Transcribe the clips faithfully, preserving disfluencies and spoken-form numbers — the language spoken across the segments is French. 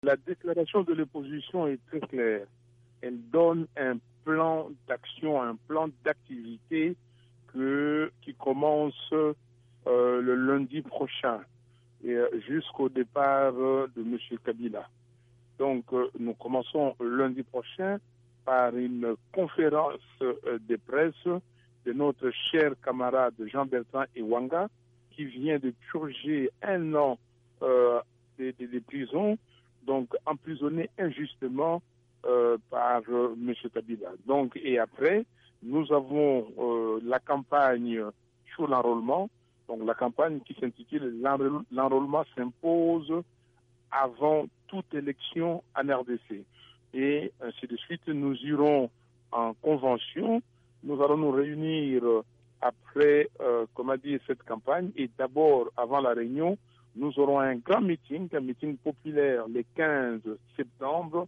La déclaration de l'opposition est très claire. Elle donne un plan d'action, un plan d'activité que, qui commence euh, le lundi prochain et euh, jusqu'au départ euh, de M. Kabila. Donc, euh, nous commençons lundi prochain par une conférence euh, de presse de notre cher camarade Jean-Bertrand Ewanga, qui vient de purger un an euh, de, de, de prison, donc emprisonné injustement euh, par euh, M. Kabila. Donc, et après, nous avons euh, la campagne sur l'enrôlement, donc la campagne qui s'intitule « L'enrôlement s'impose avant toute élection en R D C ». Et ainsi de suite, nous irons en convention, nous allons nous réunir après, euh, comment dire, cette campagne, et d'abord, avant la réunion, nous aurons un grand meeting, un meeting populaire le quinze septembre,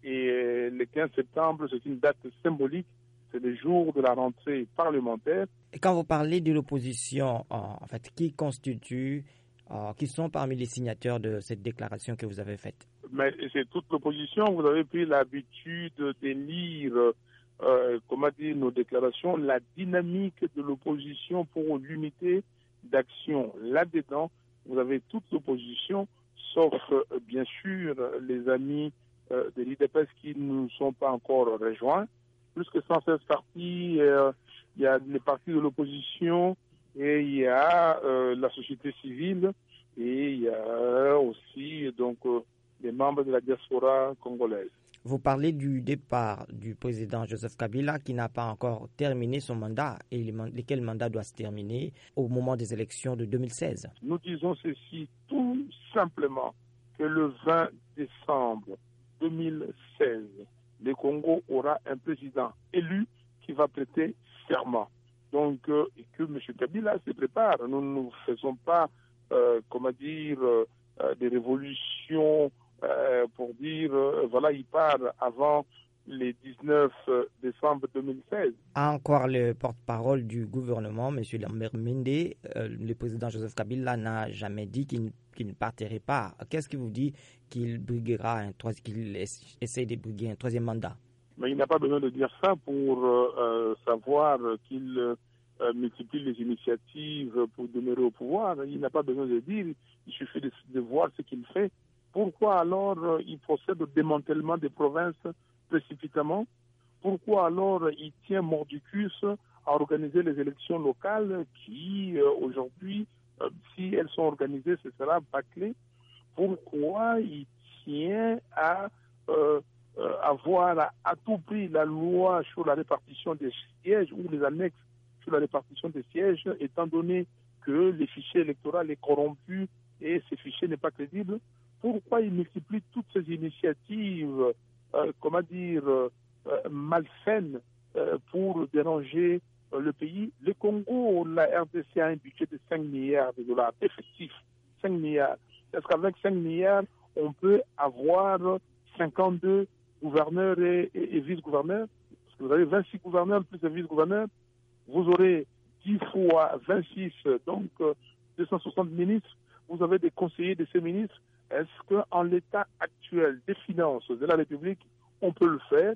et le quinze septembre, c'est une date symbolique, c'est le jour de la rentrée parlementaire. Et quand vous parlez de l'opposition, en fait, qui constitue, euh, qui sont parmi les signataires de cette déclaration que vous avez faite? Mais c'est toute l'opposition. Vous avez pris l'habitude de lire, euh, comment dire, nos déclarations, la dynamique de l'opposition pour l'unité d'action. Là-dedans, vous avez toute l'opposition, sauf euh, bien sûr les amis euh, de l'I D P S qui ne nous sont pas encore rejoints. Plus que cent seize partis, euh, il y a les partis de l'opposition et il y a euh, la société civile et il y a aussi donc euh, les membres de la diaspora congolaise. Vous parlez du départ du président Joseph Kabila qui n'a pas encore terminé son mandat et lequel mandat doit se terminer au moment des élections de deux mille seize. Nous disons ceci tout simplement que le vingt décembre deux mille seize, le Congo aura un président élu qui va prêter serment. Donc, euh, et que M. Kabila se prépare. Nous ne faisons pas, euh, comment dire, euh, des révolutions euh, pour dire, euh, voilà, il part avant le dix-neuf décembre deux mille seize. Encore le porte-parole du gouvernement, M. Lambert Mende, euh, le président Joseph Kabila n'a jamais dit qu'il, qu'il ne partirait pas. Qu'est-ce qui vous dit qu'il briguera un troisième, qu'il essaie de briguer un troisième mandat? Mais il n'a pas besoin de dire ça pour euh, savoir qu'il euh, multiplie les initiatives pour demeurer au pouvoir. Il n'a pas besoin de dire, il suffit de, de voir ce qu'il fait. Pourquoi alors euh, il procède au démantèlement des provinces précipitamment? Pourquoi alors il tient mordicus à organiser les élections locales qui, euh, aujourd'hui, euh, si elles sont organisées, ce sera bâclé? Pourquoi il tient à euh, euh, avoir à, à tout prix la loi sur la répartition des sièges ou les annexes sur la répartition des sièges, étant donné que les fichiers électoraux est corrompu et ces fichiers n'est pas crédible? Pourquoi il multiplie toutes ces initiatives, euh, comment dire, euh, malsaines euh, pour déranger euh, le pays? Le Congo, la R D C a un budget de cinq milliards de dollars effectif, cinq milliards. Est-ce qu'avec cinq milliards, on peut avoir cinquante-deux gouverneurs et, et, et vice-gouverneurs? Parce que vous avez vingt-six gouverneurs plus des vice-gouverneurs. Vous aurez dix fois vingt-six, donc euh, deux cent soixante ministres. Vous avez des conseillers de ces ministres. Est-ce qu'en l'état actuel des finances de la République, on peut le faire?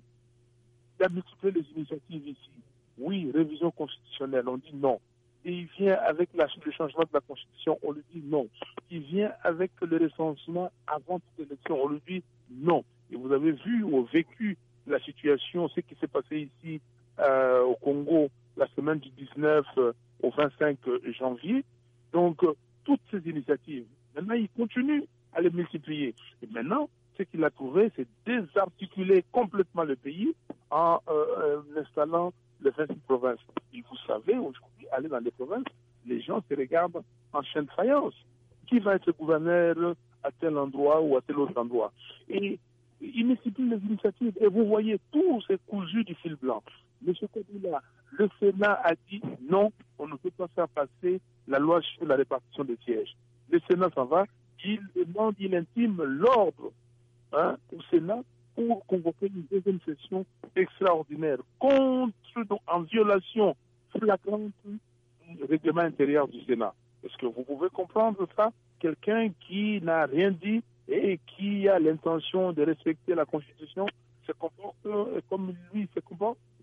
Il y a multiplié les initiatives ici. Oui, révision constitutionnelle, on dit non. Et il vient avec la, le changement de la Constitution, on lui dit non. Il vient avec le recensement avant toute élection, on lui dit non. Et vous avez vu ou vécu la situation, ce qui s'est passé ici euh, au Congo la semaine du dix-neuf euh, au vingt-cinq janvier. Donc, euh, toutes ces initiatives, maintenant, il continue à les multiplier. Et maintenant, ce qu'il a trouvé, c'est désarticuler complètement le pays en euh, euh, installant les vingt-six provinces. Et vous savez, aujourd'hui, aller dans les provinces, les gens se regardent en chaîne de faïence. Qui va être gouverneur à tel endroit ou à tel autre endroit? Et il multiplie les initiatives. Et vous voyez tous ces cousus du fil blanc. Monsieur Kabila, le Sénat a dit non, on ne peut pas faire passer la loi sur la répartition des sièges. Le Sénat s'en va. Il demande, il intime l'ordre hein, au Sénat pour convoquer une deuxième session extraordinaire contre, donc, en violation flagrante du règlement intérieur du Sénat. Est-ce que vous pouvez comprendre ça? Quelqu'un qui n'a rien dit et qui a l'intention de respecter la Constitution se comporte comme lui se comporte.